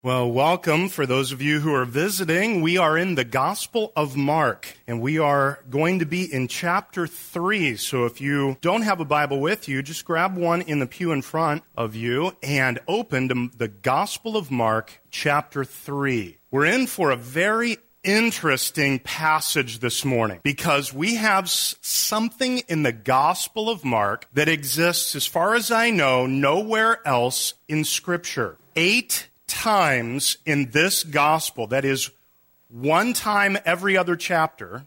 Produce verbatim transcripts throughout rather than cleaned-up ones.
Well, welcome for those of you who are visiting. We are in the Gospel of Mark, and we are going to be in chapter three. So if you don't have a Bible with you, just grab one in the pew in front of you and open to the Gospel of Mark, chapter three. We're in for a very interesting passage this morning because we have something in the Gospel of Mark that exists, as far as I know, nowhere else in Scripture. Eight times in this gospel, that is one time every other chapter,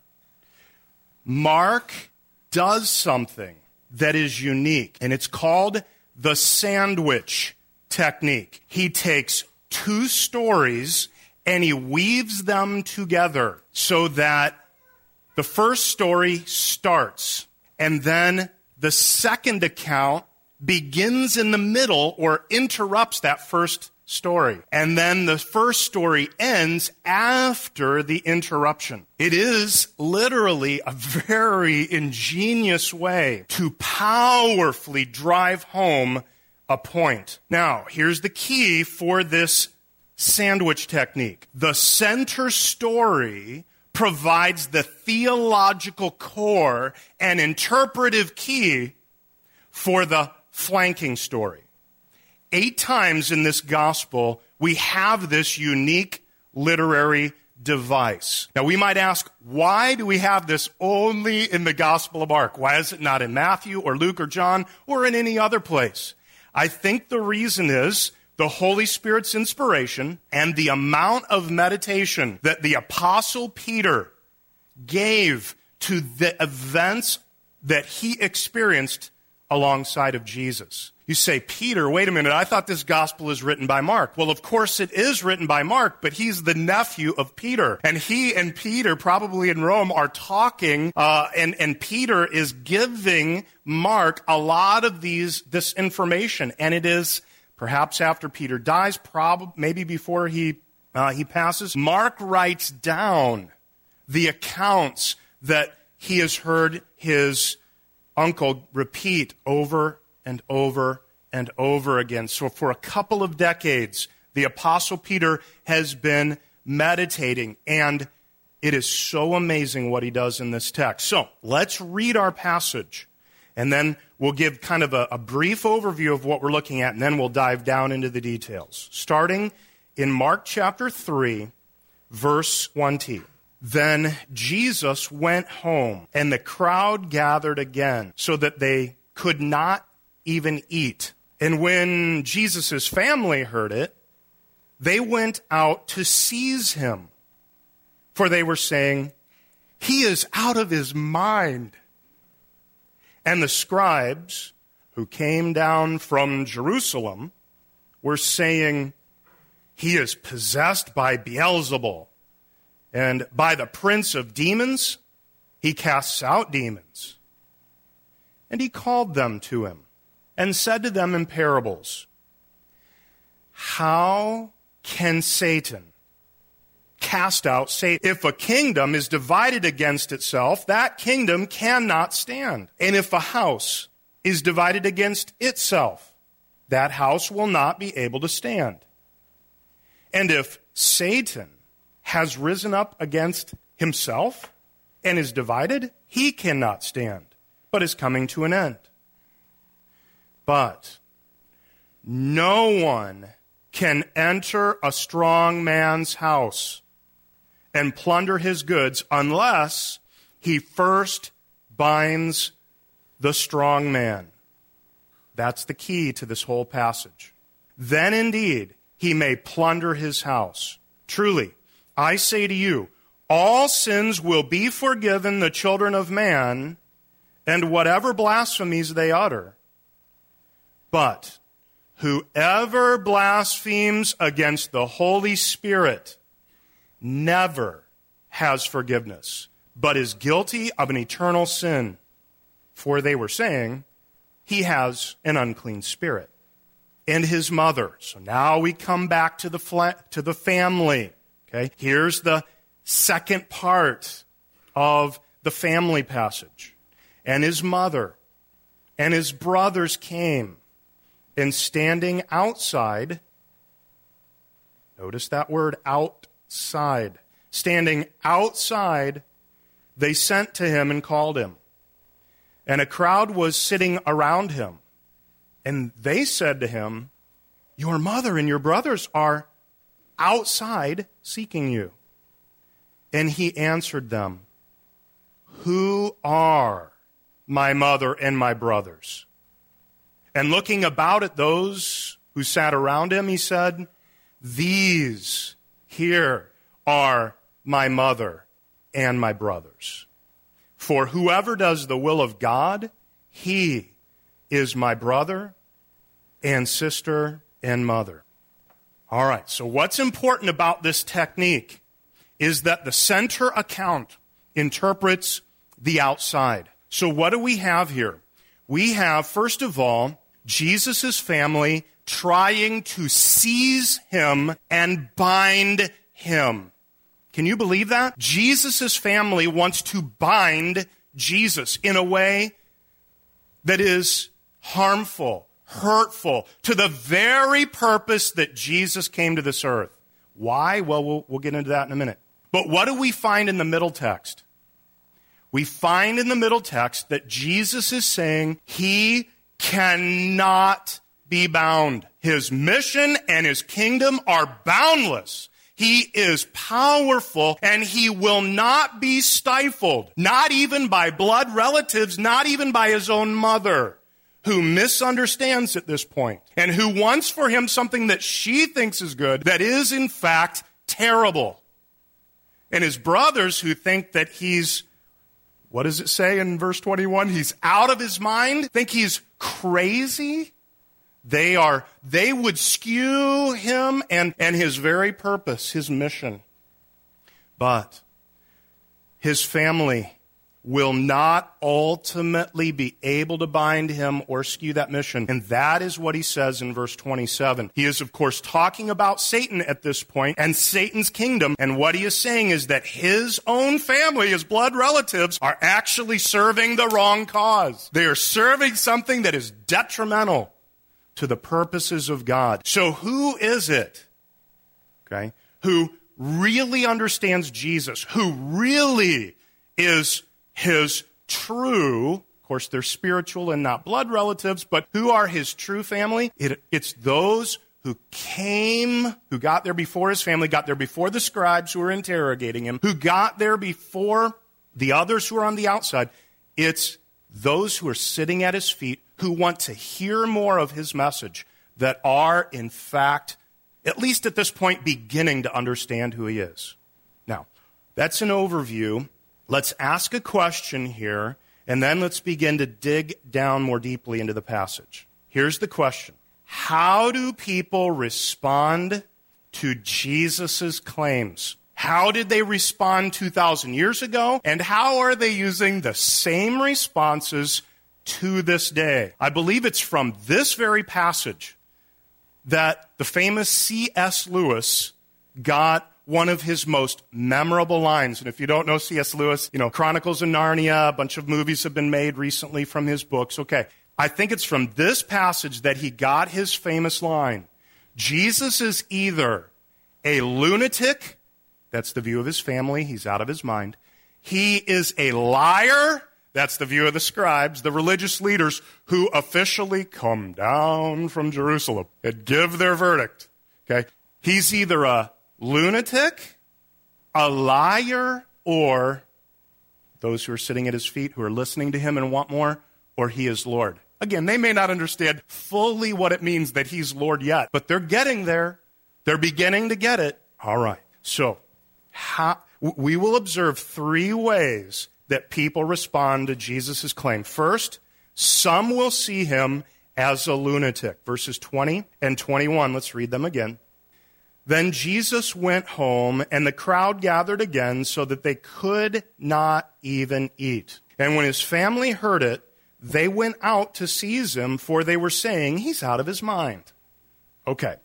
Mark does something that is unique, and it's called the sandwich technique. He takes two stories and he weaves them together so that the first story starts, and then the second account begins in the middle or interrupts that first story. And then the first story ends after the interruption. It is literally a very ingenious way to powerfully drive home a point. Now, here's the key for this sandwich technique. The center story provides the theological core and interpretive key for the flanking story. Eight times in this gospel, we have this unique literary device. Now, we might ask, why do we have this only in the Gospel of Mark? Why is it not in Matthew or Luke or John or in any other place? I think the reason is the Holy Spirit's inspiration and the amount of meditation that the Apostle Peter gave to the events that he experienced alongside of Jesus. You say, Peter, wait a minute, I thought this gospel is written by Mark. Well, of course it is written by Mark, but he's the nephew of Peter. And he and Peter, probably in Rome, are talking, uh, and, and Peter is giving Mark a lot of these this information. And it is, perhaps after Peter dies, probably maybe before he uh, he passes, Mark writes down the accounts that he has heard his uncle repeat over and over and over again. So for a couple of decades, the Apostle Peter has been meditating, and it is so amazing what he does in this text. So let's read our passage, and then we'll give kind of a, a brief overview of what we're looking at, and then we'll dive down into the details. Starting in Mark chapter three, verse twenty. Then Jesus went home, and the crowd gathered again, so that they could not even eat. And when Jesus' family heard it, they went out to seize him, for they were saying, "He is out of his mind." And the scribes who came down from Jerusalem were saying, "He is possessed by Beelzebul, and by the prince of demons he casts out demons." And he called them to him and said to them in parables, "How can Satan cast out Satan? If a kingdom is divided against itself, that kingdom cannot stand. And if a house is divided against itself, that house will not be able to stand. And if Satan has risen up against himself and is divided, he cannot stand, but is coming to an end. But no one can enter a strong man's house and plunder his goods unless he first binds the strong man." That's the key to this whole passage. "Then indeed he may plunder his house. Truly, I say to you, all sins will be forgiven the children of man, and whatever blasphemies they utter. But whoever blasphemes against the Holy Spirit never has forgiveness, but is guilty of an eternal sin." For they were saying, "He has an unclean spirit." And his mother. So now we come back to the fla- to the family. Okay, here's the second part of the family passage. And his mother and his brothers came, and standing outside, Notice that word, outside. Standing outside, they sent to him and called him. And a crowd was sitting around him. And they said to him, your mother and your brothers are outside seeking you. And he answered them, who are my mother and my brothers? And looking about at those who sat around him, he said, these here are my mother and my brothers. For whoever does the will of God, he is my brother and sister and mother. All right, so what's important about this technique is that the center account interprets the outside. So what do we have here? We have, first of all, Jesus' family trying to seize him and bind him. Can you believe that? Jesus' family wants to bind Jesus in a way that is harmful, hurtful, to the very purpose that Jesus came to this earth. Why? Well, we'll, we'll get into that in a minute. But what do we find in the middle text? We find in the middle text that Jesus is saying he cannot be bound. His mission and his kingdom are boundless. He is powerful, and he will not be stifled, not even by blood relatives, not even by his own mother, who misunderstands at this point, and who wants for him something that she thinks is good, that is in fact terrible. And his brothers, who think that he's, what does it say in verse twenty-one? He's out of his mind, think he's crazy. They are, they would skew him and, and his very purpose, his mission. But his family will not ultimately be able to bind him or skew that mission. And that is what he says in verse twenty-seven. He is, of course, talking about Satan at this point and Satan's kingdom. And what he is saying is that his own family, his blood relatives, are actually serving the wrong cause. They are serving something that is detrimental to the purposes of God. So who is it, okay, who really understands Jesus, who really is his true, of course they're spiritual and not blood relatives, but who are his true family? It, it's those who came, who got there before his family, got there before the scribes who were interrogating him, who got there before the others who are on the outside. It's those who are sitting at his feet, who want to hear more of his message, that are, in fact, at least at this point, beginning to understand who he is. Now, that's an overview. Let's ask a question here, and then let's begin to dig down more deeply into the passage. Here's the question. How do people respond to Jesus' claims? How did they respond two thousand years ago? And how are they using the same responses to this day? I believe it's from this very passage that the famous C S Lewis got one of his most memorable lines. And if you don't know C S Lewis, you know, Chronicles of Narnia, a bunch of movies have been made recently from his books. Okay, I think it's from this passage that he got his famous line. Jesus is either a lunatic, that's the view of his family, he's out of his mind. He is a liar, that's the view of the scribes, the religious leaders who officially come down from Jerusalem and give their verdict. Okay? He's either a lunatic, a liar, or those who are sitting at his feet, who are listening to him and want more, or he is Lord. Again, they may not understand fully what it means that he's Lord yet, but they're getting there. They're beginning to get it. All right. So, how, we will observe three ways that people respond to Jesus' claim. First, some will see him as a lunatic. Verses twenty and twenty-one, let's read them again. Then Jesus went home, and the crowd gathered again so that they could not even eat. And when his family heard it, they went out to seize him, for they were saying, he's out of his mind. Okay,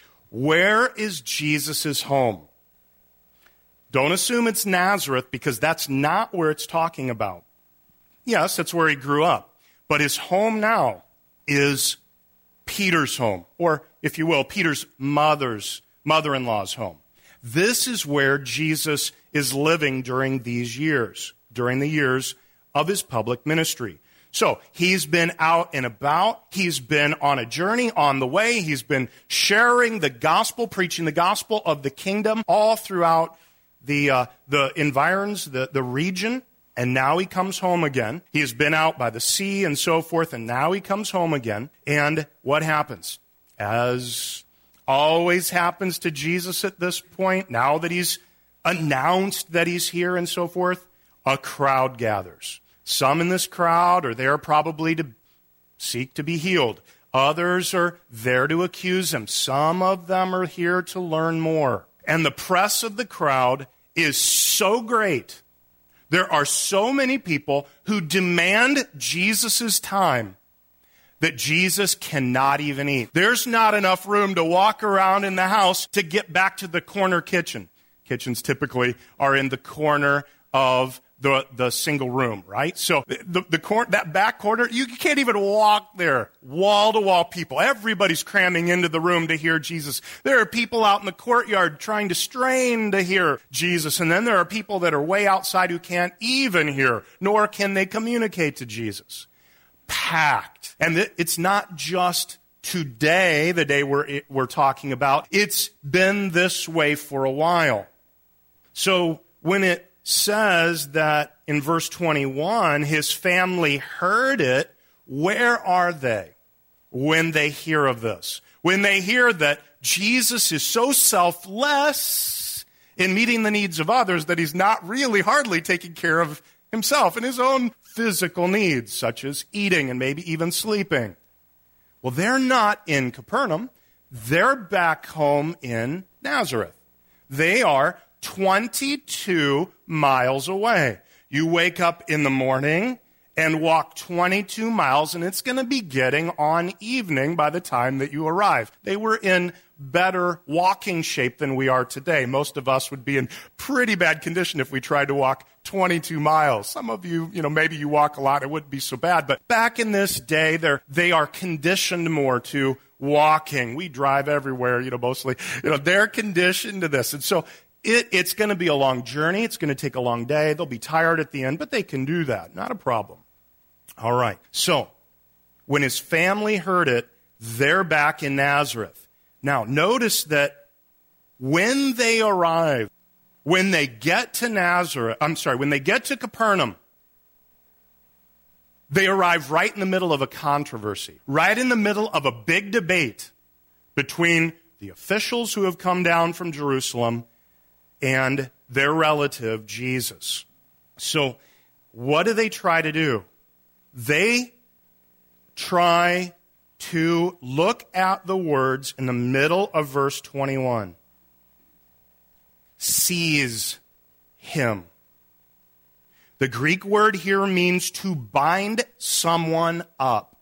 where is Jesus' home? Don't assume it's Nazareth, because that's not where it's talking about. Yes, that's where he grew up. But his home now is Peter's home, or, if you will, Peter's mother's mother-in-law's home. This is where Jesus is living during these years, during the years of his public ministry. So he's been out and about. He's been on a journey on the way. He's been sharing the gospel, preaching the gospel of the kingdom all throughout the uh, the environs, the, the region. And now he comes home again. He has been out by the sea and so forth, and now he comes home again. And what happens? As always happens to Jesus at this point, now that he's announced that he's here and so forth, a crowd gathers. Some in this crowd are there probably to seek to be healed. Others are there to accuse him. Some of them are here to learn more. And the press of the crowd is so great. There are so many people who demand Jesus' time that Jesus cannot even eat. There's not enough room to walk around in the house to get back to the corner kitchen. Kitchens typically are in the corner of the the single room, right? So the, the cor- that back corner, you can't even walk there. Wall-to-wall people. Everybody's cramming into the room to hear Jesus. There are people out in the courtyard trying to strain to hear Jesus. And then there are people that are way outside who can't even hear, nor can they communicate to Jesus. Packed. And th- it's not just today, the day we're, we're talking about. It's been this way for a while. So when it says that in verse twenty-one, his family heard it, where are they when they hear of this? When they hear that Jesus is so selfless in meeting the needs of others that he's not really hardly taking care of himself and his own physical needs, such as eating and maybe even sleeping. Well, they're not in Capernaum. They're back home in Nazareth. They are twenty-two miles away. You wake up in the morning and walk twenty-two miles, and it's going to be getting on evening by the time that you arrive. They were in better walking shape than we are today. Most of us would be in pretty bad condition if we tried to walk twenty-two miles. Some of you, you know, maybe you walk a lot, it wouldn't be so bad. But back in this day, they're, they are conditioned more to walking. We drive everywhere, you know, mostly. You know, they're conditioned to this. And so It, it's going to be a long journey. It's going to take a long day. They'll be tired at the end, but they can do that. Not a problem. All right. So when his family heard it, they're back in Nazareth. Now, notice that when they arrive, when they get to Nazareth, I'm sorry, when they get to Capernaum, they arrive right in the middle of a controversy, right in the middle of a big debate between the officials who have come down from Jerusalem and their relative, Jesus. So what do they try to do? They try to look at the words in the middle of verse twenty-one. Seize him. The Greek word here means to bind someone up.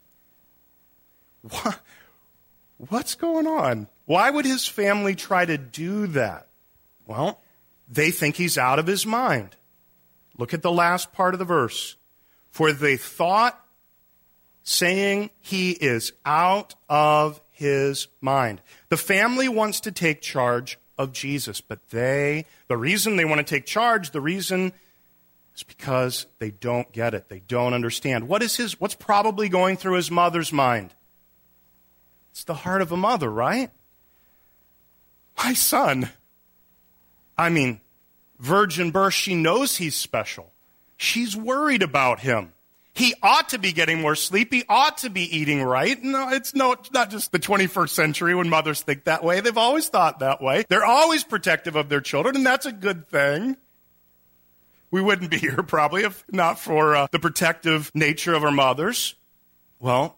What? What's going on? Why would his family try to do that? Well, they think he's out of his mind. Look at the last part of the verse. For they thought, saying he is out of his mind. The family wants to take charge of Jesus, but they, the reason they want to take charge, the reason is because they don't get it. They don't understand. What is his, what's probably going through his mother's mind? It's the heart of a mother, right? My son. I mean, virgin birth, she knows he's special. She's worried about him. He ought to be getting more sleep. He ought to be eating right. No, it's no, it's not just the twenty-first century when mothers think that way. They've always thought that way. They're always protective of their children, and that's a good thing. We wouldn't be here probably if not for uh, the protective nature of our mothers. Well,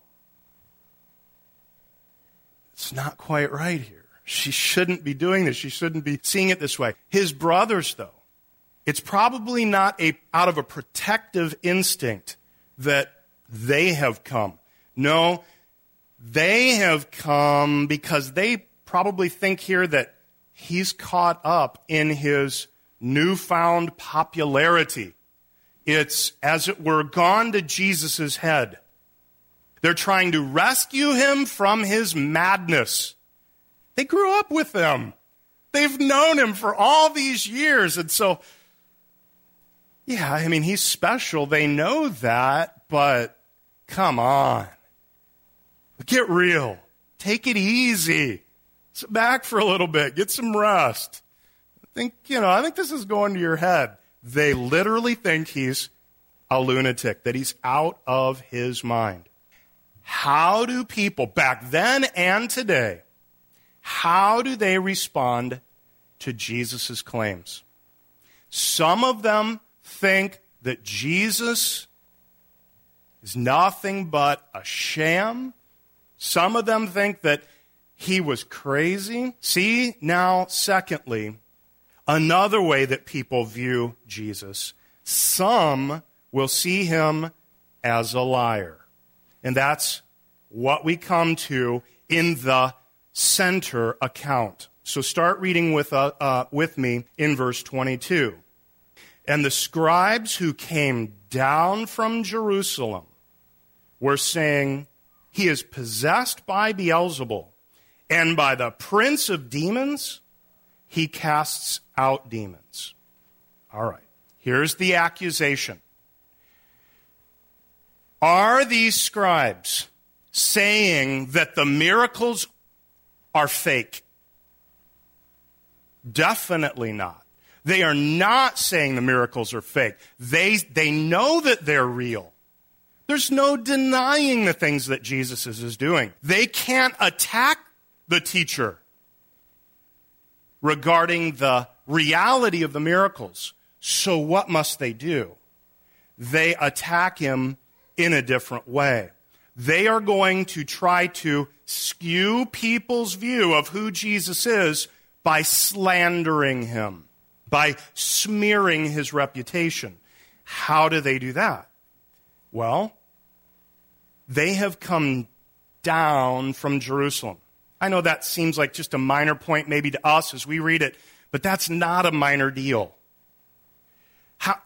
it's not quite right here. She shouldn't be doing this. She shouldn't be seeing it this way. His brothers, though, it's probably not a out of a protective instinct that they have come. No, they have come because they probably think here that he's caught up in his newfound popularity. It's, as it were, gone to Jesus' head. They're trying to rescue him from his madness. They grew up with him. They've known him for all these years. And so, yeah, I mean, he's special. They know that, but come on. Get real. Take it easy. Sit back for a little bit. Get some rest. I think, you know, I think this is going to your head. They literally think he's a lunatic, that he's out of his mind. How do people back then and today, how do they respond to Jesus' claims? Some of them think that Jesus is nothing but a sham. Some of them think that he was crazy. See, now, secondly, another way that people view Jesus. Some will see him as a liar. And that's what we come to in the center account. So start reading with, uh, uh, with me in verse twenty-two. And the scribes who came down from Jerusalem were saying, he is possessed by Beelzebul, and by the prince of demons, he casts out demons. All right, here's the accusation. Are these scribes saying that the miracles are fake? Definitely not. They are not saying the miracles are fake. They, they know that they're real. There's no denying the things that Jesus is, is doing. They can't attack the teacher regarding the reality of the miracles. So what must they do? They attack him in a different way. They are going to try to skew people's view of who Jesus is by slandering him, by smearing his reputation. How do they do that? Well, they have come down from Jerusalem. I know that seems like just a minor point maybe to us as we read it, but that's not a minor deal. How,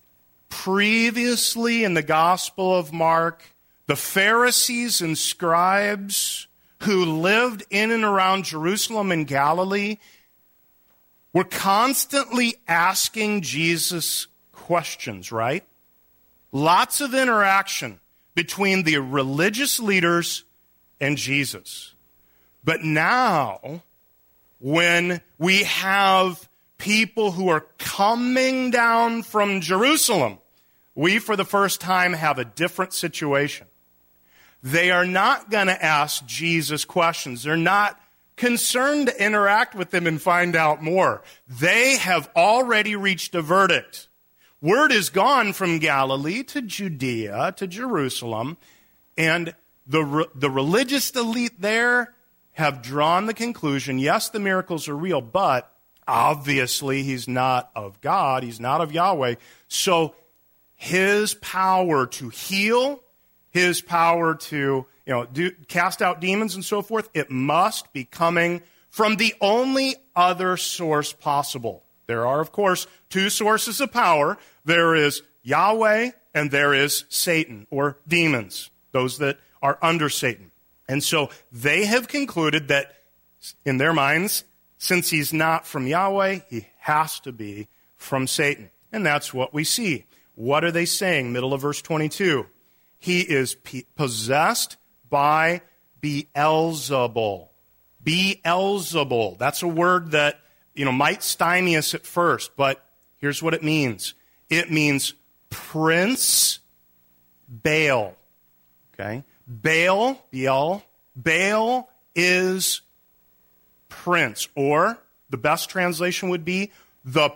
previously in the Gospel of Mark, the Pharisees and scribes who lived in and around Jerusalem and Galilee were constantly asking Jesus questions, right? Lots of interaction between the religious leaders and Jesus. But now, when we have people who are coming down from Jerusalem, we for the first time have a different situation. They are not going to ask Jesus questions. They're not concerned to interact with them and find out more. They have already reached a verdict. Word is gone from Galilee to Judea to Jerusalem, and the, the religious elite there have drawn the conclusion, yes, the miracles are real, but obviously he's not of God, he's not of Yahweh. So his power to heal, his power to, you know, do, cast out demons and so forth, it must be coming from the only other source possible. There are, of course, two sources of power. There is Yahweh and there is Satan, or demons, those that are under Satan. And so they have concluded that, in their minds, since he's not from Yahweh, he has to be from Satan. And that's what we see. What are they saying? Middle of verse twenty-two. He is p- possessed by Beelzebul. Beelzebul. That's a word that, you know, might stymie us at first, but here's what it means. It means Prince Baal. Okay? Baal, Baal, Baal is prince, or the best translation would be the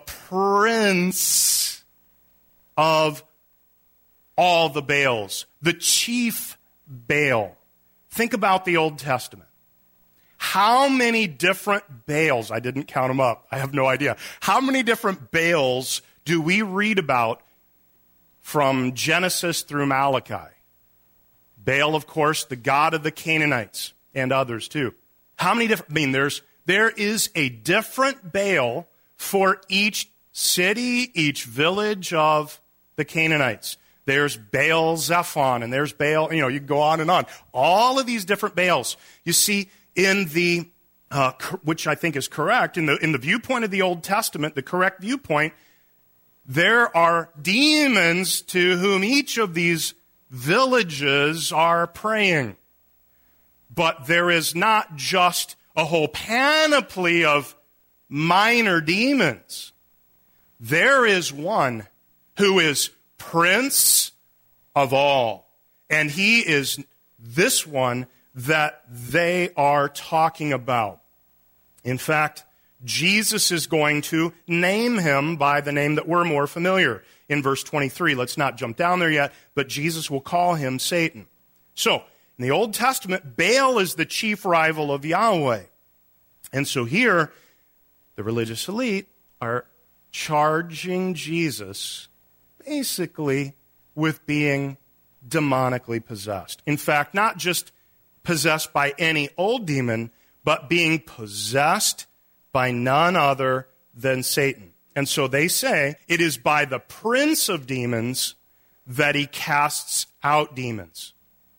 prince of all the Baals, the chief Baal. Think about the Old Testament. How many different Baals, I didn't count them up, I have no idea. How many different Baals do we read about from Genesis through Malachi? Baal, of course, the god of the Canaanites, and others too. How many different, I mean, there's, there is a different Baal for each city, each village of the Canaanites. There's Baal Zephon, and there's Baal, you know, you can go on and on. All of these different Baals. You see, in the uh, cor- which I think is correct, in the, in the viewpoint of the Old Testament, the correct viewpoint, there are demons to whom each of these villages are praying. But there is not just a whole panoply of minor demons. There is one who is Prince of all. And he is this one that they are talking about. In fact, Jesus is going to name him by the name that we're more familiar. In verse twenty-three, let's not jump down there yet, but Jesus will call him Satan. So, in the Old Testament, Baal is the chief rival of Yahweh. And so here, the religious elite are charging Jesus basically with being demonically possessed. In fact, not just possessed by any old demon, but being possessed by none other than Satan. And so they say it is by the prince of demons that he casts out demons.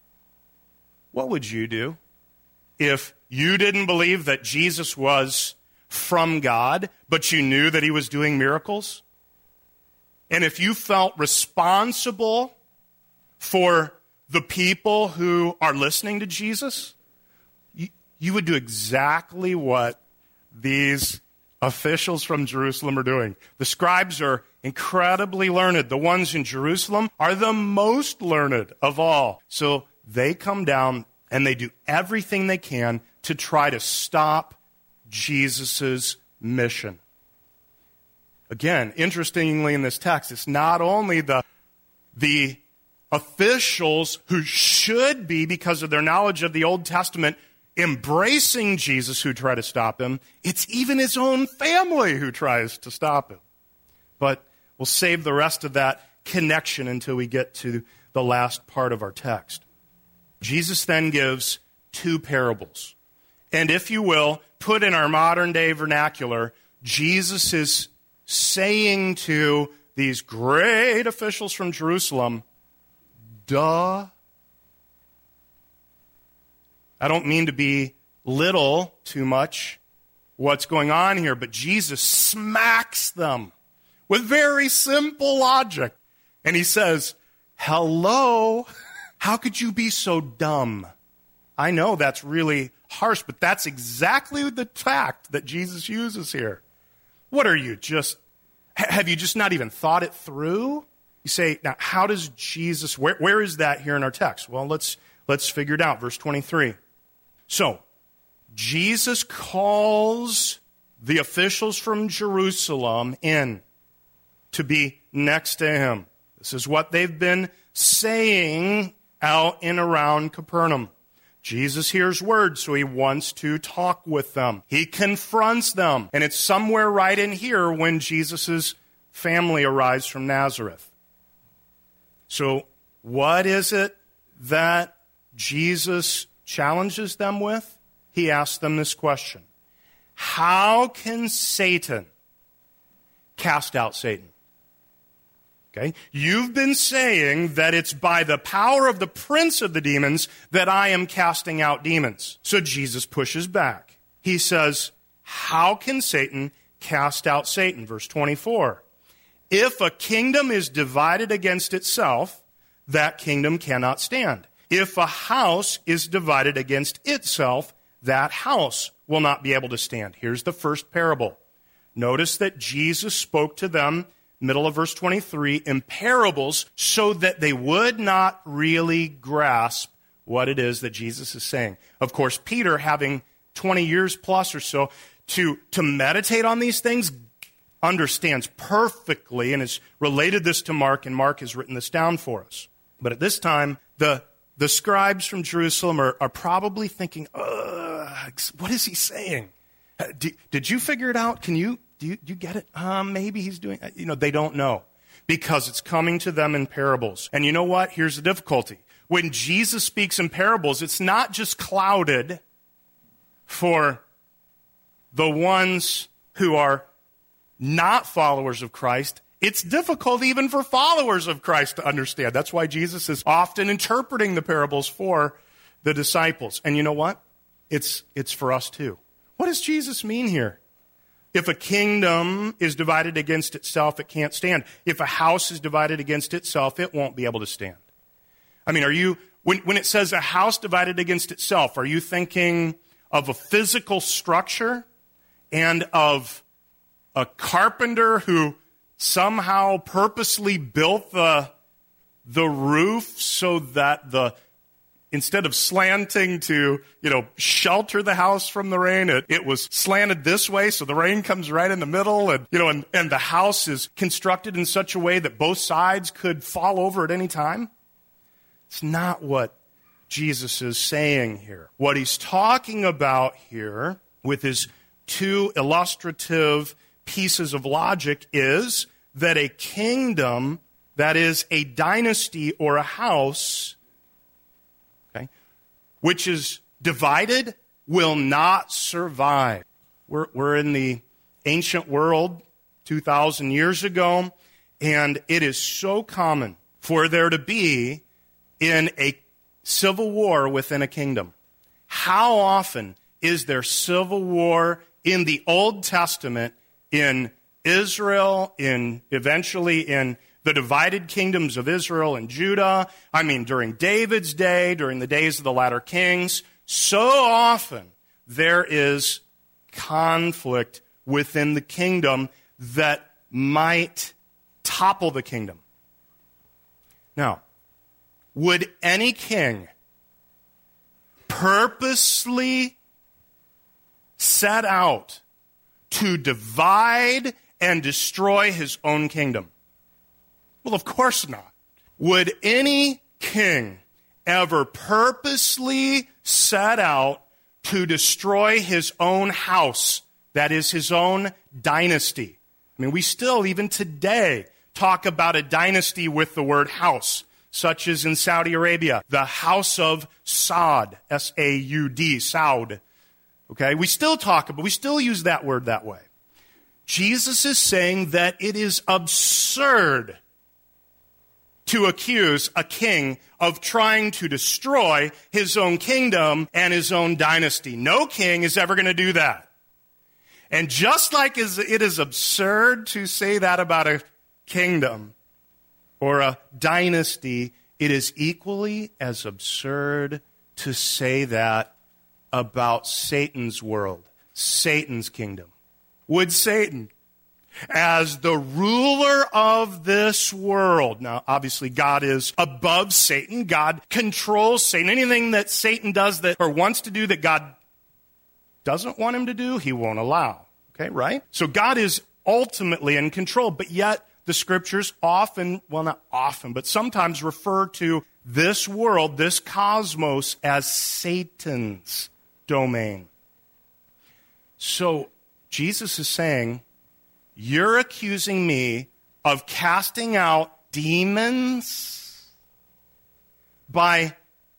What would you do if you didn't believe that Jesus was from God, but you knew that he was doing miracles? And if you felt responsible for the people who are listening to Jesus, you, you would do exactly what these officials from Jerusalem are doing. The scribes are incredibly learned. The ones in Jerusalem are the most learned of all. So they come down and they do everything they can to try to stop Jesus' mission. Again, interestingly in this text, it's not only the, the officials who should be, because of their knowledge of the Old Testament, embracing Jesus who try to stop him. It's even his own family who tries to stop him. But we'll save the rest of that connection until we get to the last part of our text. Jesus then gives two parables. And if you will, put in our modern day vernacular, Jesus is saying to these great officials from Jerusalem, duh. I don't mean to be little too much what's going on here, but Jesus smacks them with very simple logic. And he says, hello, how could you be so dumb? I know that's really harsh, but that's exactly the fact that Jesus uses here. What are you, just, have you just not even thought it through? You say, now, how does Jesus, where, where is that here in our text? Well, let's, let's figure it out. Verse twenty-three. So, Jesus calls the officials from Jerusalem in to be next to him. This is what they've been saying out and around Capernaum. Jesus hears words, so he wants to talk with them. He confronts them. And it's somewhere right in here when Jesus' family arrives from Nazareth. So, what is it that Jesus challenges them with? He asks them this question. How can Satan cast out Satan? Okay? You've been saying that it's by the power of the prince of the demons that I am casting out demons. So Jesus pushes back. He says, how can Satan cast out Satan? Verse twenty-four. If a kingdom is divided against itself, that kingdom cannot stand. If a house is divided against itself, that house will not be able to stand. Here's the first parable. Notice that Jesus spoke to them, middle of verse twenty-three, in parables so that they would not really grasp what it is that Jesus is saying. Of course, Peter, having twenty years plus or so to, to meditate on these things, understands perfectly and has related this to Mark, and Mark has written this down for us. But at this time, the The scribes from Jerusalem are, are probably thinking, what is he saying? Did, did you figure it out? Can you, do you, do you get it? Um, maybe he's doing, you know, they don't know because it's coming to them in parables. And you know what? Here's the difficulty. When Jesus speaks in parables, it's not just clouded for the ones who are not followers of Christ. It's difficult even for followers of Christ to understand. That's why Jesus is often interpreting the parables for the disciples. And you know what? It's, it's for us too. What does Jesus mean here? If a kingdom is divided against itself, it can't stand. If a house is divided against itself, it won't be able to stand. I mean, are you, when, when it says a house divided against itself, are you thinking of a physical structure and of a carpenter who somehow purposely built the, the roof so that the instead of slanting to, you know, shelter the house from the rain, it, it was slanted this way so the rain comes right in the middle, and, you know, and, and the house is constructed in such a way that both sides could fall over at any time? It's not what Jesus is saying here. What he's talking about here with his two illustrative pieces of logic is that a kingdom, that is a dynasty or a house, okay, which is divided, will not survive. We're, we're in the ancient world two thousand years ago, and it is so common for there to be in a civil war within a kingdom. How often is there civil war in the Old Testament, in Israel, in eventually in the divided kingdoms of Israel and Judah? I mean, during David's day, during the days of the latter kings, so often there is conflict within the kingdom that might topple the kingdom. Now, would any king purposely set out to divide and destroy his own kingdom? Well, of course not. Would any king ever purposely set out to destroy his own house, that is, his own dynasty? I mean, we still, even today, talk about a dynasty with the word house, such as in Saudi Arabia, the House of Saud, S A U D, Saud. Okay, we still talk about, we still use that word that way. Jesus is saying that it is absurd to accuse a king of trying to destroy his own kingdom and his own dynasty. No king is ever going to do that. And just like it is absurd to say that about a kingdom or a dynasty, it is equally as absurd to say that about Satan's world, Satan's kingdom. Would Satan, as the ruler of this world, now obviously God is above Satan, God controls Satan. Anything that Satan does that or wants to do that God doesn't want him to do, he won't allow. Okay, right? So God is ultimately in control, but yet the scriptures often, well, not often, but sometimes refer to this world, this cosmos, as Satan's domain. So Jesus is saying, you're accusing me of casting out demons by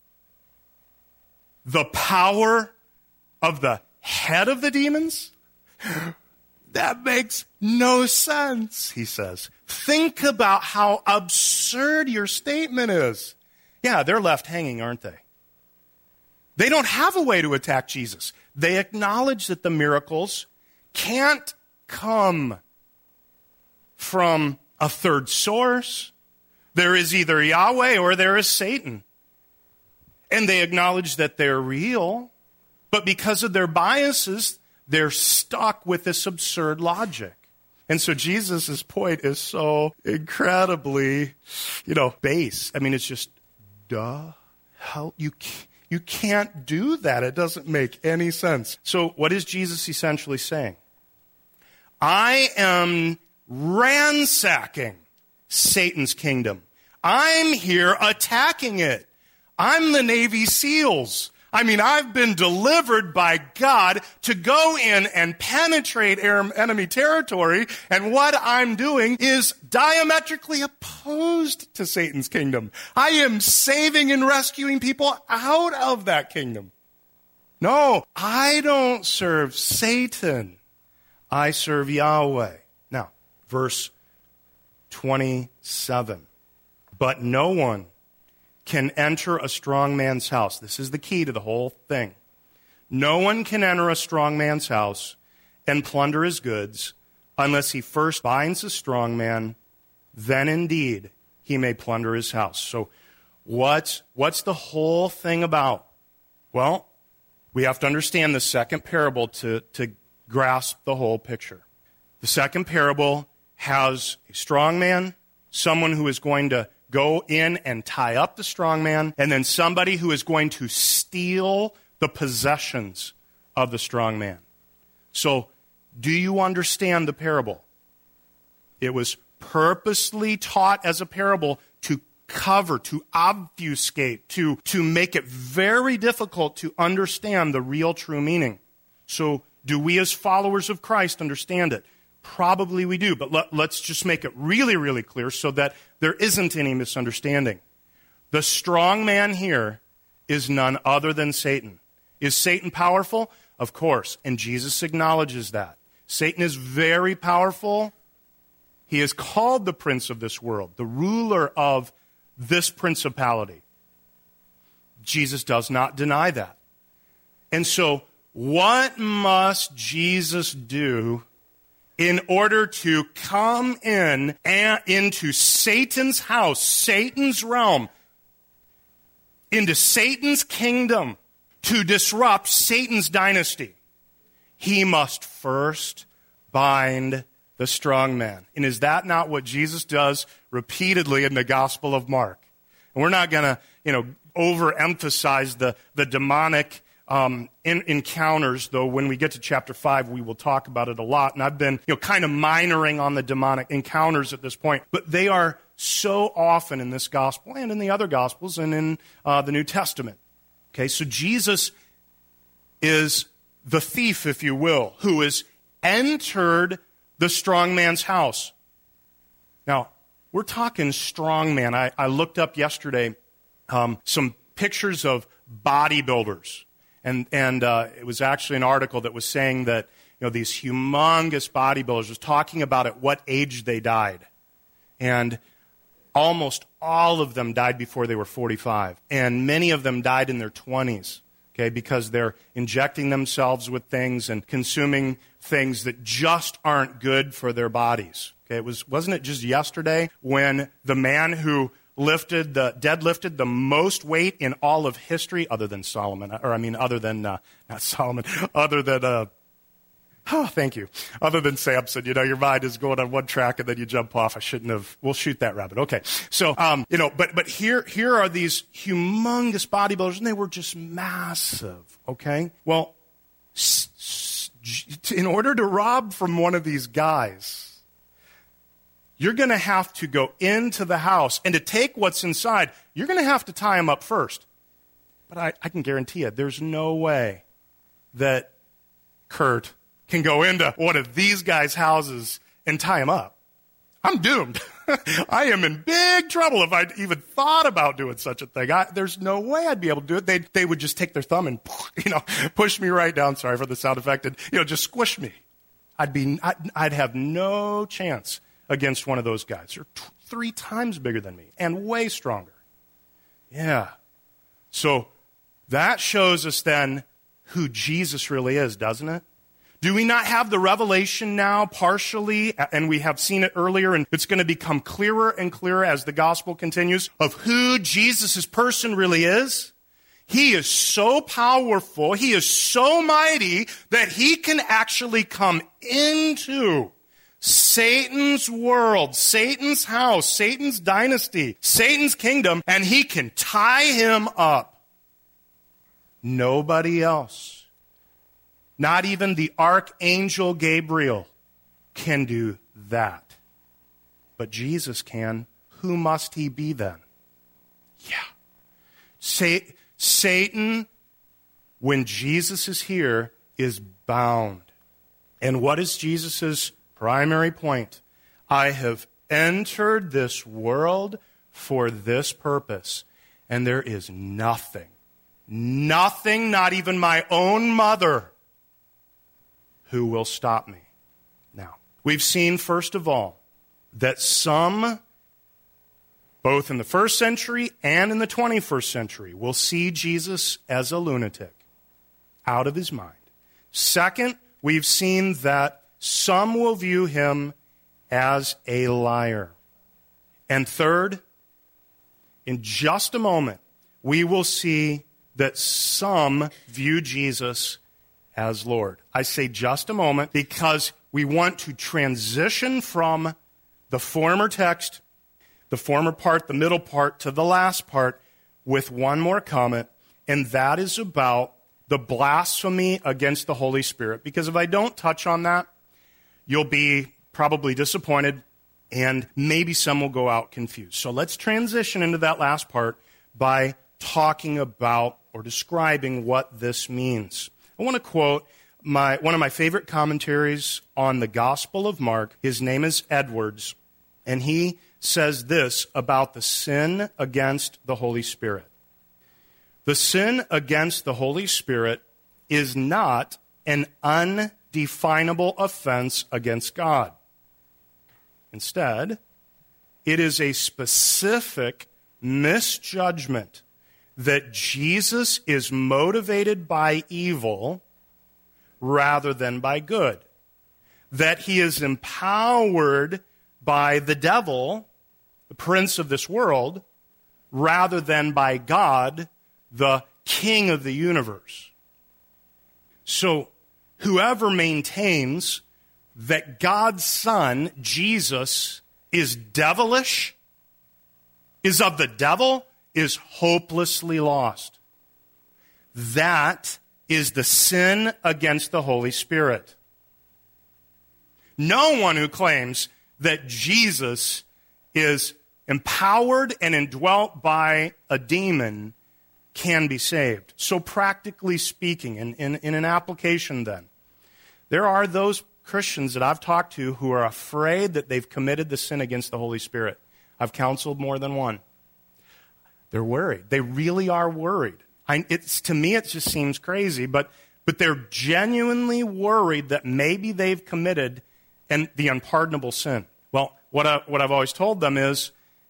the power of the head of the demons? That makes no sense, he says. Think about how absurd your statement is. Yeah, they're left hanging, aren't they? They don't have a way to attack Jesus. They acknowledge that the miracles can't come from a third source. There is either Yahweh or there is Satan. And they acknowledge that they're real, but because of their biases, they're stuck with this absurd logic. And so Jesus' point is so incredibly, you know, base. I mean, it's just, duh, how, you, you can't do that. It doesn't make any sense. So what is Jesus essentially saying? I am ransacking Satan's kingdom. I'm here attacking it. I'm the Navy SEALs. I mean, I've been delivered by God to go in and penetrate enemy territory, and what I'm doing is diametrically opposed to Satan's kingdom. I am saving and rescuing people out of that kingdom. No, I don't serve Satan. I serve Yahweh. Now, verse twenty-seven. But no one can enter a strong man's house. This is the key to the whole thing. No one can enter a strong man's house and plunder his goods unless he first binds the strong man, then indeed he may plunder his house. So what's, what's the whole thing about? Well, we have to understand the second parable to, to grasp the whole picture. The second parable has a strong man, someone who is going to go in and tie up the strong man, and then somebody who is going to steal the possessions of the strong man. So, do you understand the parable? It was purposely taught as a parable to cover, to obfuscate, to, to make it very difficult to understand the real true meaning. So, do we as followers of Christ understand it? Probably we do, but let, let's just make it really, really clear so that there isn't any misunderstanding. The strong man here is none other than Satan. Is Satan powerful? Of course, and Jesus acknowledges that. Satan is very powerful. He is called the prince of this world, the ruler of this principality. Jesus does not deny that. And so, what must Jesus do in order to come in and into Satan's house, Satan's realm, into Satan's kingdom, to disrupt Satan's dynasty? He must first bind the strong man. And is that not what Jesus does repeatedly in the Gospel of Mark? And we're not going to, you know, overemphasize the, the demonic Um, in, encounters, though when we get to chapter five, we will talk about it a lot. And I've been, you know, kind of minoring on the demonic encounters at this point. But they are so often in this gospel and in the other gospels and in uh, the New Testament. Okay, so Jesus is the thief, if you will, who has entered the strong man's house. Now, we're talking strong man. I, I looked up yesterday um, some pictures of bodybuilders. And and uh, it was actually an article that was saying that, you know, these humongous bodybuilders was talking about at what age they died. And almost all of them died before they were forty-five. And many of them died in their twenties, okay, because they're injecting themselves with things and consuming things that just aren't good for their bodies. Okay, it was, wasn't it just yesterday when the man who lifted the deadlifted the most weight in all of history, other than Solomon, or I mean, other than uh, not Solomon, other than uh, oh, thank you, other than Samson. You know, your mind is going on one track and then you jump off. I shouldn't have. We'll shoot that rabbit. Okay, so um, you know, but but here here are these humongous bodybuilders, and they were just massive. Okay, well, s- s- in order to rob from one of these guys, you're going to have to go into the house, and to take what's inside, you're going to have to tie him up first. But I, I can guarantee you, there's no way that Kurt can go into one of these guys' houses and tie him up. I'm doomed. I am in big trouble if I even thought about doing such a thing. I, there's no way I'd be able to do it. They they would just take their thumb and, you know, push me right down. Sorry for the sound effect, and, you know, just squish me. I'd be I'd, I'd have no chance against one of those guys. They're t- three times bigger than me and way stronger. Yeah. So that shows us then who Jesus really is, doesn't it? Do we not have the revelation now partially, and we have seen it earlier, and it's going to become clearer and clearer as the gospel continues, of who Jesus' person really is? He is so powerful, he is so mighty, that he can actually come into Satan's world, Satan's house, Satan's dynasty, Satan's kingdom, and he can tie him up. Nobody else, not even the archangel Gabriel, can do that. But Jesus can. Who must he be then? Yeah. Sa- Satan, when Jesus is here, is bound. And what is Jesus' primary point? I have entered this world for this purpose, and there is nothing, nothing, not even my own mother, who will stop me. Now, we've seen, first of all, that some, both in the first century and in the twenty-first century, will see Jesus as a lunatic. out of his mind. Second, we've seen that some will view him as a liar. And third, in just a moment, we will see that some view Jesus as Lord. I say just a moment because we want to transition from the former text, the former part, the middle part, to the last part with one more comment, and that is about the blasphemy against the Holy Spirit. Because if I don't touch on that, you'll be probably disappointed, and maybe some will go out confused. So let's transition into that last part by talking about or describing what this means. I want to quote my one of my favorite commentaries on the Gospel of Mark. His name is Edwards, and he says this about the sin against the Holy Spirit. The sin against the Holy Spirit is not an undefinable offense against God. Instead, it is a specific misjudgment that Jesus is motivated by evil rather than by good. That he is empowered by the devil, the prince of this world, rather than by God, the king of the universe. So, whoever maintains that God's Son, Jesus, is devilish, is of the devil, is hopelessly lost. That is the sin against the Holy Spirit. No one who claims that Jesus is empowered and indwelt by a demon can be saved. So practically speaking, in, in, in an application then, there are those Christians that I've talked to who are afraid that they've committed the sin against the Holy Spirit. I've counseled more than one. They're worried. They really are worried. I, it's, to me, it just seems crazy, but, but they're genuinely worried that maybe they've committed an, the unpardonable sin. Well, what, I, what I've always told them is,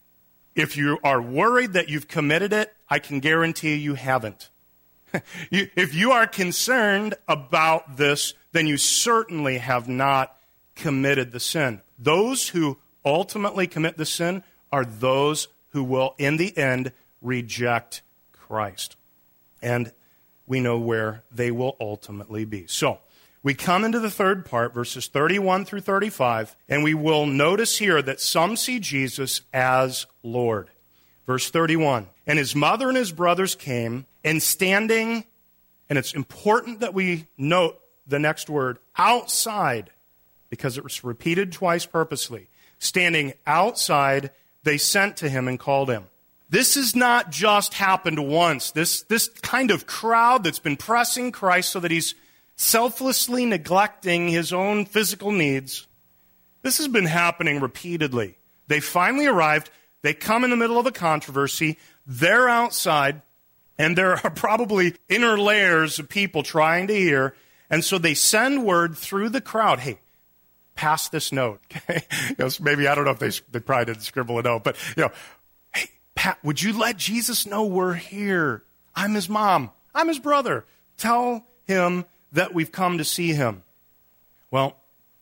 if you are worried that you've committed it, I can guarantee you haven't. you, if you are concerned about this, then you certainly have not committed the sin. Those who ultimately commit the sin are those who will, in the end, reject Christ. And we know where they will ultimately be. So, we come into the third part, verses thirty-one through thirty-five, and we will notice here that some see Jesus as Lord. Verse thirty-one, and his mother and his brothers came, and standing, and it's important that we note the next word, outside, because it was repeated twice purposely. Standing outside, they sent to him and called him. This has not just happened once. This, this kind of crowd that's been pressing Christ so that he's selflessly neglecting his own physical needs, this has been happening repeatedly. They finally arrived. They come in the middle of a controversy. They're outside, and there are probably inner layers of people trying to hear. And so they send word through the crowd, hey, pass this note. Okay? You know, maybe, I don't know if they, they probably didn't scribble a note, but, you know, hey, Pat, would you let Jesus know we're here? I'm his mom. I'm his brother. Tell him that we've come to see him. Well,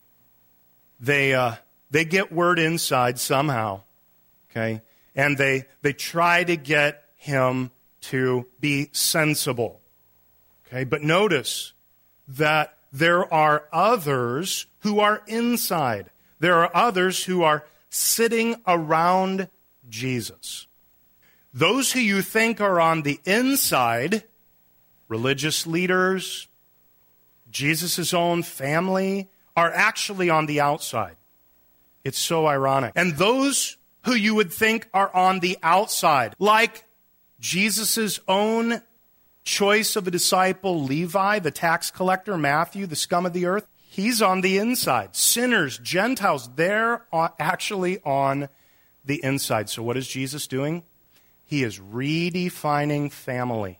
they uh, they get word inside somehow, okay? And they they try to get him to be sensible, okay? But notice that there are others who are inside. There are others who are sitting around Jesus. Those who you think are on the inside, religious leaders, Jesus' own family, are actually on the outside. It's so ironic. And those who you would think are on the outside, like Jesus' own choice of a disciple, Levi, the tax collector, Matthew, the scum of the earth, he's on the inside. Sinners, Gentiles, they're actually on the inside. So what is Jesus doing? He is redefining family.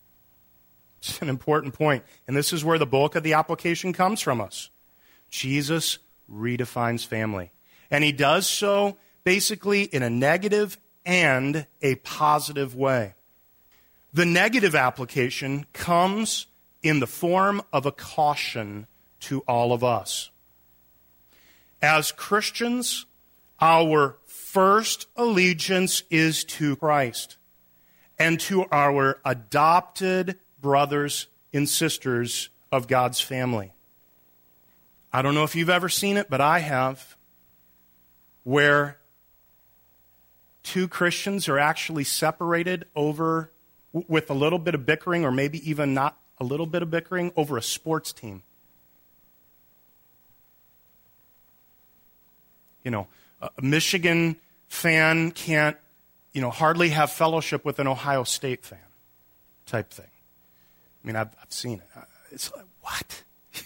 It's an important point. And this is where the bulk of the application comes from us. Jesus redefines family. And he does so basically in a negative and a positive way. The negative application comes in the form of a caution to all of us. As Christians, our first allegiance is to Christ and to our adopted brothers and sisters of God's family. I don't know if you've ever seen it, but I have, where two Christians are actually separated over, with a little bit of bickering, or maybe even not a little bit of bickering, over a sports team. You know, a Michigan fan can't, you know, hardly have fellowship with an Ohio State fan type thing. I mean, I've, I've seen it. It's like, what?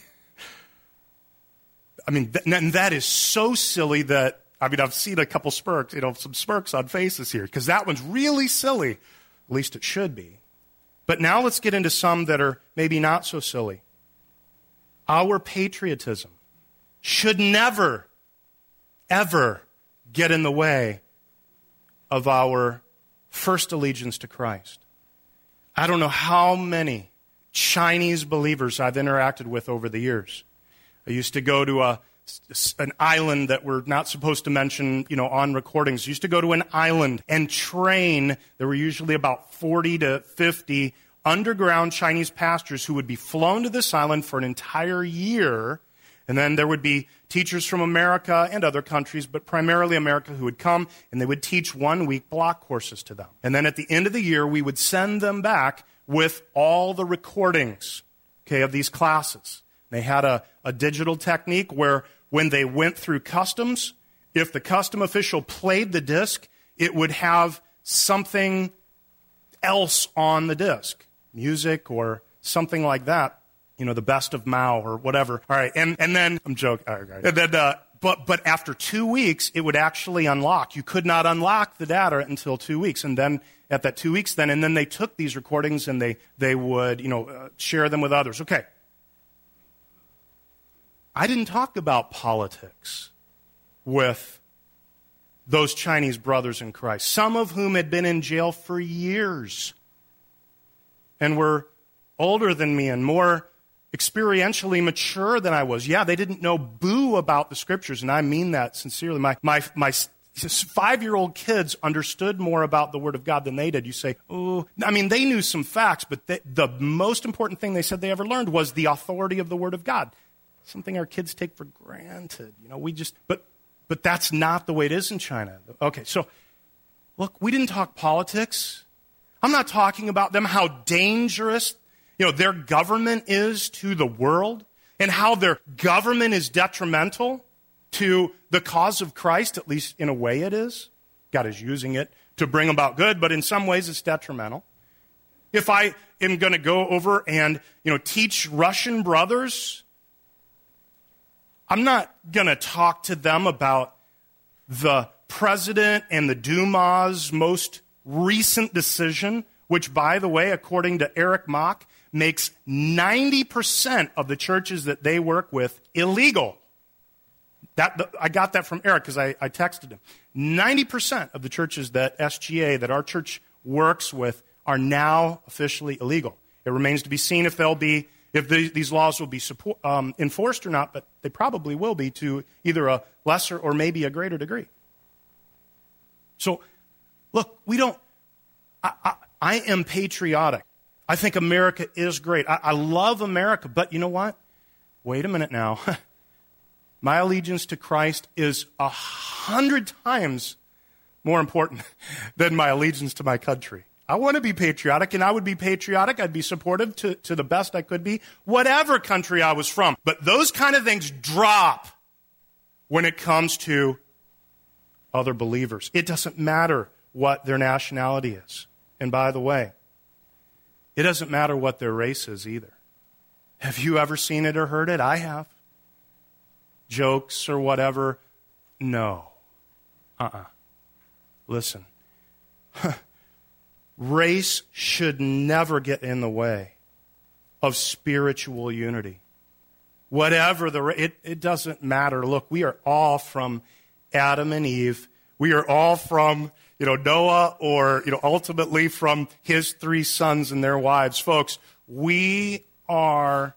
I mean, th- and that is so silly that, I mean, I've seen a couple smirks, you know, some smirks on faces here, because that one's really silly. At least it should be. But now let's get into some that are maybe not so silly. Our patriotism should never, ever get in the way of our first allegiance to Christ. I don't know how many Chinese believers I've interacted with over the years. I used to go to a, an island that we're not supposed to mention, you know, on recordings. I used to go to an island and train. There were usually about forty to fifty underground Chinese pastors who would be flown to this island for an entire year. And then there would be teachers from America and other countries, but primarily America, who would come, and they would teach one-week block courses to them. And then at the end of the year, we would send them back with all the recordings, okay, of these classes. They had a, a digital technique where when they went through customs, if the custom official played the disc, it would have something else on the disc, music or something like that. You know, the best of Mao or whatever. All right, and, and then, I'm joking. All right, and then, uh, but, but after two weeks, it would actually unlock. You could not unlock the data until two weeks. And then at that two weeks then, and then they took these recordings and they, they would, you know, uh, share them with others. Okay. I didn't talk about politics with those Chinese brothers in Christ, some of whom had been in jail for years and were older than me and more experientially mature than I was. Yeah, they didn't know boo about the Scriptures, and I mean that sincerely. My my my five-year-old kids understood more about the Word of God than they did. You say, oh, I mean, they knew some facts, but they, the most important thing they said they ever learned was the authority of the Word of God. Something our kids take for granted. You know, we just, but but that's not the way it is in China. Okay, so, look, we didn't talk politics. I'm not talking about them, how dangerous, you know, their government is to the world and how their government is detrimental to the cause of Christ, at least in a way it is. God is using it to bring about good, but in some ways it's detrimental. If I am going to go over and, you know, teach Russian brothers, I'm not going to talk to them about the president and the Duma's most recent decision, which, by the way, according to Eric Mock, makes ninety percent of the churches that they work with illegal. That, I got that from Eric because I, I texted him. ninety percent of the churches that S G A, that our church works with, are now officially illegal. It remains to be seen if they'll be If the, these laws will be support, um, enforced or not, but they probably will be to either a lesser or maybe a greater degree. So, look, we don't, I, I, I am patriotic. I think America is great. I, I love America, but you know what? Wait a minute now. My allegiance to Christ is a hundred times more important than my allegiance to my country. I want to be patriotic, and I would be patriotic. I'd be supportive to, to the best I could be, whatever country I was from. But those kind of things drop when it comes to other believers. It doesn't matter what their nationality is. And by the way, it doesn't matter what their race is either. Have you ever seen it or heard it? I have. Jokes or whatever? No. Uh-uh. Listen. Race should never get in the way of spiritual unity. Whatever the it, it doesn't matter. Look, we are all from Adam and Eve. We are all from, you know, Noah, or, you know, ultimately from his three sons and their wives. Folks, we are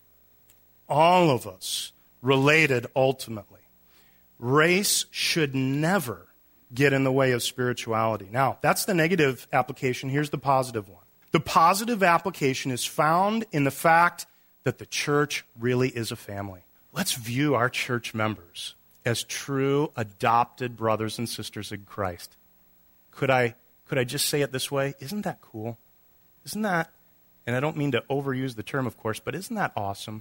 all of us related ultimately. Race should never get in the way of spirituality. Now, that's the negative application. Here's the positive one. The positive application is found in the fact that the church really is a family. Let's view our church members as true adopted brothers and sisters in Christ. Could I, could I just say it this way? Isn't that cool? Isn't that, and I don't mean to overuse the term, of course, but isn't that awesome?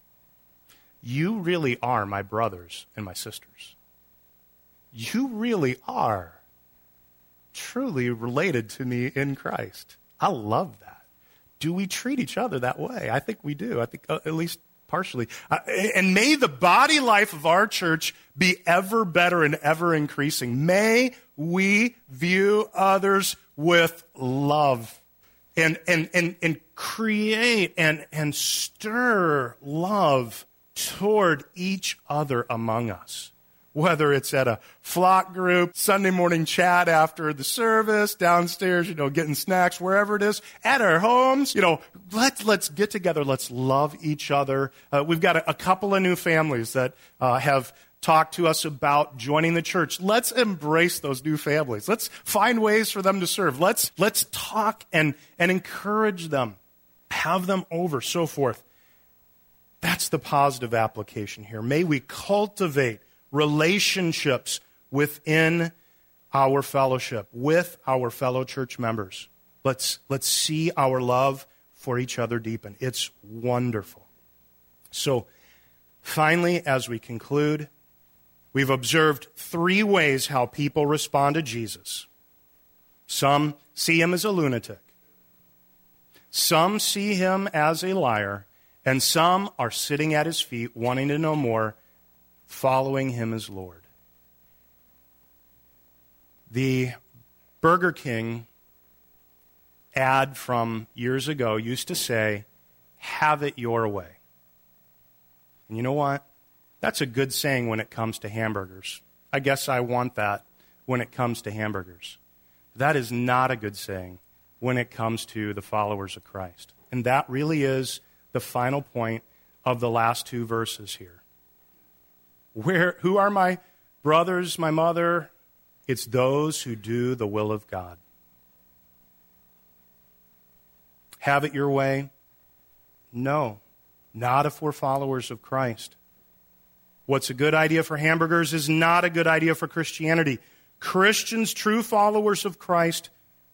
You really are my brothers and my sisters. You really are truly related to me in Christ. I love that. Do we treat each other that way? I think we do. I think uh, at least partially. Uh, and may the body life of our church be ever better and ever increasing. May we view others with love and and and, and create and, and stir love toward each other among us. Whether it's at a flock group, Sunday morning chat after the service, downstairs, you know, getting snacks, wherever it is, at our homes, you know, let's, let's get together. Let's love each other. Uh, we've got a, a couple of new families that uh, have talked to us about joining the church. Let's embrace those new families. Let's find ways for them to serve. Let's, let's talk and, and encourage them, have them over, so forth. That's the positive application here. May we cultivate relationships within our fellowship, with our fellow church members. Let's, let's see our love for each other deepen. It's wonderful. So, finally, as we conclude, we've observed three ways how people respond to Jesus. Some see him as a lunatic. Some see him as a liar. And some are sitting at his feet wanting to know more, following him as Lord. The Burger King ad from years ago used to say, "Have it your way." And you know what? That's a good saying when it comes to hamburgers. I guess I want that when it comes to hamburgers. That is not a good saying when it comes to the followers of Christ. And that really is the final point of the last two verses here. Where, who are my brothers, my mother? It's those who do the will of God. Have it your way? No, not if we're followers of Christ. What's a good idea for hamburgers is not a good idea for Christianity. Christians, true followers of Christ,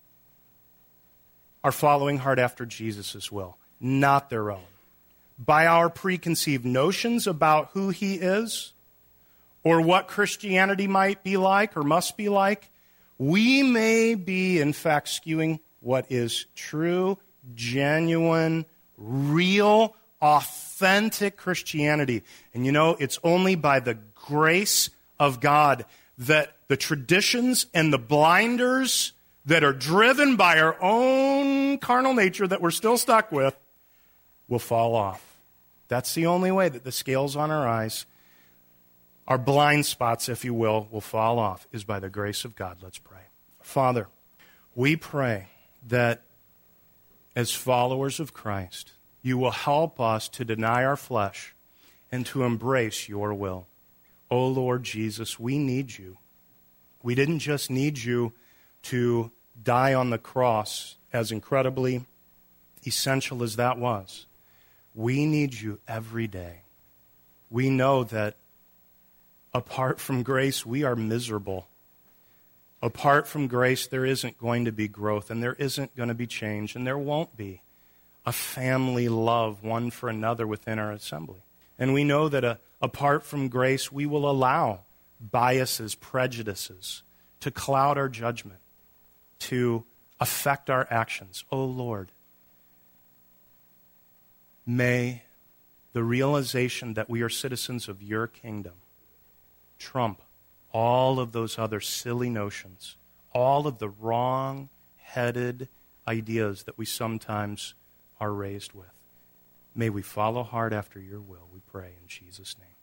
are following hard after Jesus' will, not their own. By our preconceived notions about who he is, or what Christianity might be like or must be like, we may be, in fact, skewing what is true, genuine, real, authentic Christianity. And you know, it's only by the grace of God that the traditions and the blinders that are driven by our own carnal nature that we're still stuck with will fall off. That's the only way that the scales on our eyes, our blind spots, if you will, will fall off, is by the grace of God. Let's pray. Father, we pray that as followers of Christ, you will help us to deny our flesh and to embrace your will. Oh, Lord Jesus, we need you. We didn't just need you to die on the cross, as incredibly essential as that was. We need you every day. We know that apart from grace, we are miserable. Apart from grace, there isn't going to be growth, and there isn't going to be change, and there won't be a family love one for another within our assembly. And we know that uh, apart from grace, we will allow biases, prejudices to cloud our judgment, to affect our actions. Oh, Lord, may the realization that we are citizens of your kingdom trump all of those other silly notions, all of the wrong-headed ideas that we sometimes are raised with. May we follow hard after your will, we pray in Jesus' name.